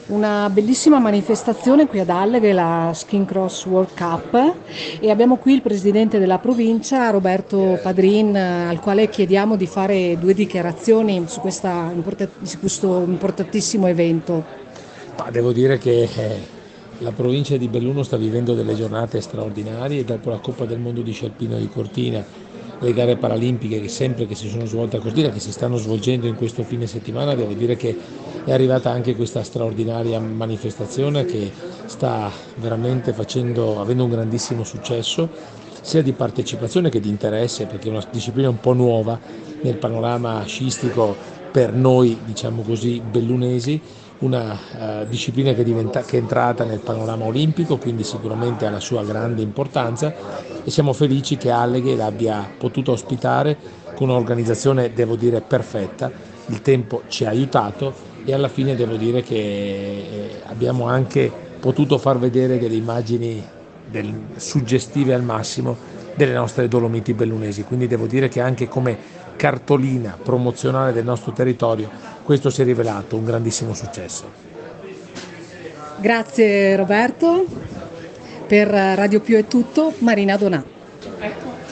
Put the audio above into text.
Una bellissima manifestazione qui ad Alleghe, la Skin Cross World Cup, e abbiamo qui il presidente della provincia, Roberto Padrin, al quale chiediamo di fare due dichiarazioni su questo importantissimo evento. Ma devo dire che la provincia di Belluno sta vivendo delle giornate straordinarie dopo la Coppa del Mondo di sci alpino di Cortina, le gare paralimpiche che sempre che si sono svolte a Cortina, che si stanno svolgendo in questo fine settimana, devo dire che è arrivata anche questa straordinaria manifestazione che sta veramente avendo un grandissimo successo, sia di partecipazione che di interesse, perché è una disciplina un po' nuova nel panorama sciistico per noi, diciamo così, bellunesi, una disciplina che è entrata nel panorama olimpico, quindi sicuramente ha la sua grande importanza e siamo felici che Alleghe l'abbia potuto ospitare con un'organizzazione, devo dire, perfetta. Il tempo ci ha aiutato e alla fine devo dire che abbiamo anche potuto far vedere delle immagini suggestive al massimo delle nostre Dolomiti bellunesi, quindi devo dire che anche come cartolina promozionale del nostro territorio questo si è rivelato un grandissimo successo. Grazie Roberto, per Radio Più è tutto, Marina Donà.